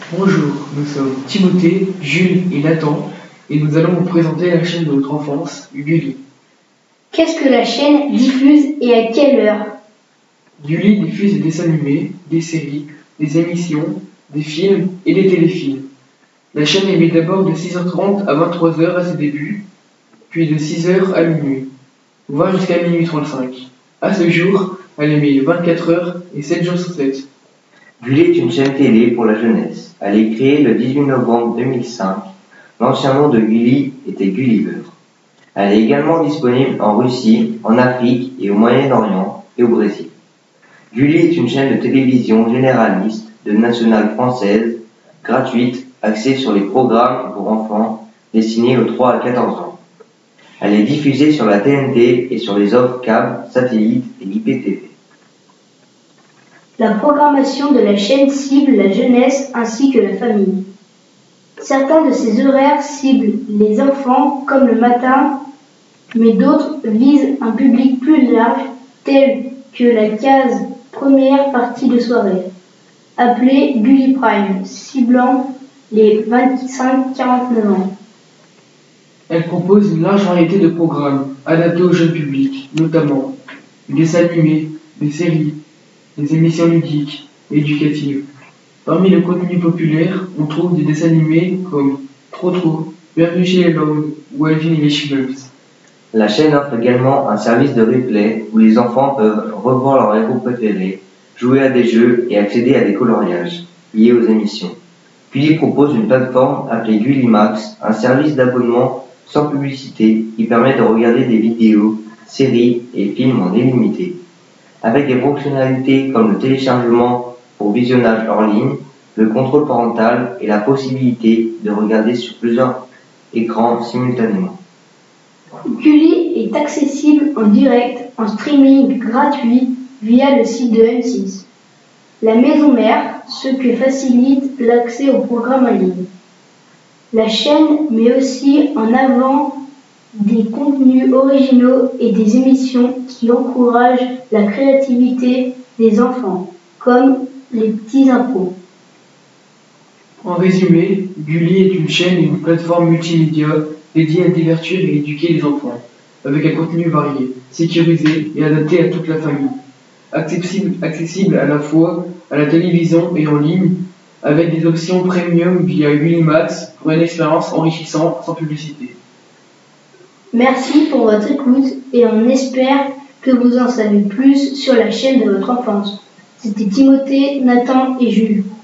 Bonjour, nous sommes Timothée, Jules et Nathan et nous allons vous présenter la chaîne de notre enfance, Gulli. Qu'est-ce que la chaîne diffuse et à quelle heure? Gulli diffuse des dessins animés, des séries, des émissions, des films et des téléfilms. La chaîne émet d'abord de 6h30 à 23h à ses débuts, puis de 6h à minuit, voire jusqu'à minuit 35. À ce jour, elle émet 24 heures et 7 jours sur 7. Gulli est une chaîne télé pour la jeunesse. Elle est créée le 18 novembre 2005. L'ancien nom de Gulli était Gulliver. Elle est également disponible en Russie, en Afrique et au Moyen-Orient et au Brésil. Gulli est une chaîne de télévision généraliste de nationale française, gratuite, axée sur les programmes pour enfants destinés aux 3 à 14 ans. Elle est diffusée sur la TNT et sur les offres câbles, satellites et IPTV. La programmation de la chaîne cible la jeunesse ainsi que la famille. Certains de ces horaires ciblent les enfants comme le matin, mais d'autres visent un public plus large tel que la case première partie de soirée, appelée Gulli Prime, ciblant les 25-49 ans. Elle propose une large variété de programmes adaptés au jeune public, notamment des dessins animés, des séries, des émissions ludiques et éducatives. Parmi le contenu populaire, on trouve des dessins animés comme Trotro, Bienvenue chez les Lone ou Alvin et les Chipmunks. La chaîne offre également un service de replay où les enfants peuvent revoir leurs héros préférés, jouer à des jeux et accéder à des coloriages liés aux émissions. Gulli propose une plateforme appelée Gulli Max, un service d'abonnement sans publicité qui permet de regarder des vidéos, séries et films en illimité. Avec des fonctionnalités comme le téléchargement pour visionnage hors ligne, le contrôle parental et la possibilité de regarder sur plusieurs écrans simultanément. Gulli est accessible en direct, en streaming gratuit via le site de M6, la maison mère, ce qui facilite l'accès au programme en ligne. La chaîne met aussi en avant des contenus originaux et des émissions qui encouragent la créativité des enfants, comme les petits impôts. En résumé, Gulli est une chaîne et une plateforme multimédia dédiée à divertir et éduquer les enfants, avec un contenu varié, sécurisé et adapté à toute la famille. Accessible à la fois à la télévision et en ligne, avec des options premium via Gulli Max pour une expérience enrichissante sans publicité. Merci pour votre écoute et on espère que vous en savez plus sur la chaîne de votre enfance. C'était Timothée, Nathan et Jules.